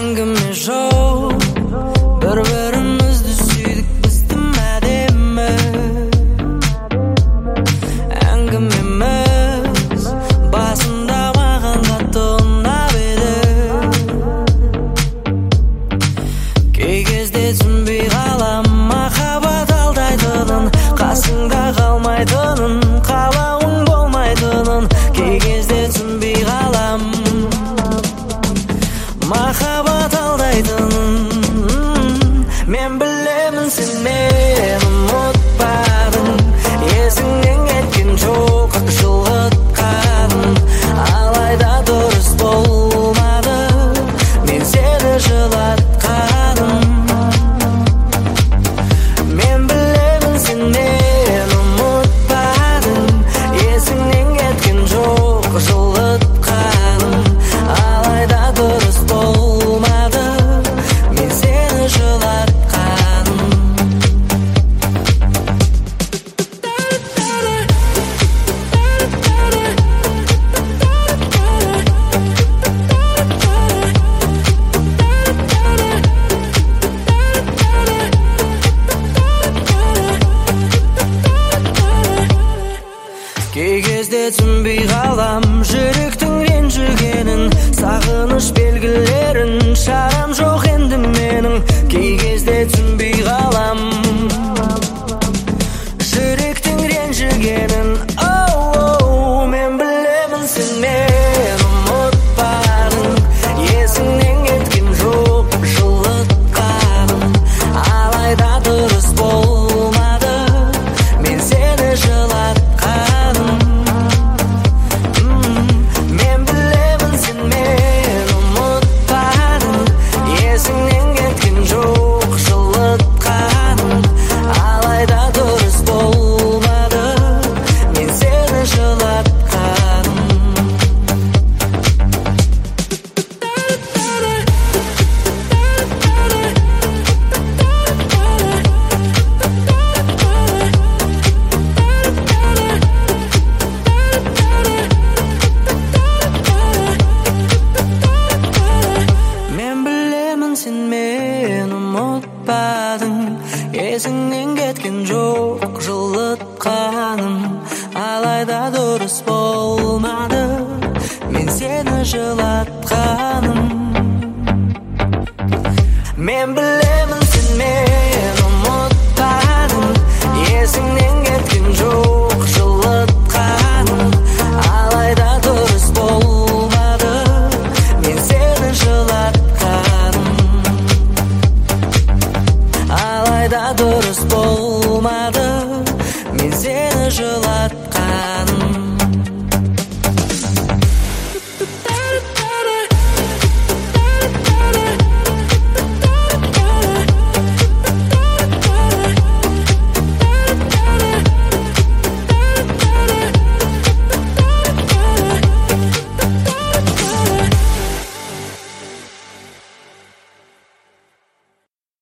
әңгіме жоқ, бір-бірімізді сүйдік біздің әдемі. Әңгімеміз басында маған қатты ұнап еді. Кей кезде түсінбей қалам, махаббат алдайтынын, қасыңда қалмайтынын, қалауың болмайтынын. Кей кезде түсінбей қалам, махаббат алдайтынын. Мен білемін, сен мені ұмытпадың, есіңнен кеткен жоқ жылытқаның. Алайда дұрыс болмады, мен сені жылатқаным. Мен білемін, сен мені ұмытпадың, есіңнен кеткен жоқ жылытқаным. Алайда дұрыс болмады, мен сені жылатқаным. Кей кезде түсінбей қалам, жүректің ренжігенін, сағыныш белгілерін, шарам жоқ енді менің. Кей кезде түсінбей қалам, жүректің ренжігенін. Оу, мен білемін, сен мені ұмытпадың, есіңнен кеткен жоқ жылытқаным. Алайда дұрыс болмады, мен сені жылатқаным. Мен білемін, сен мені ұмытпадың, есіңнен кеткен жоқ жылытқаным. Алайда дұрыс болмады, мен сені жылатқаным. Мен білемін, сен мені ұмытпадың, есіңнен кеткен жоқ жылытқаным. Алайда дұрыс болмады, мен сені жылатқаным. Мен білемін, сен мені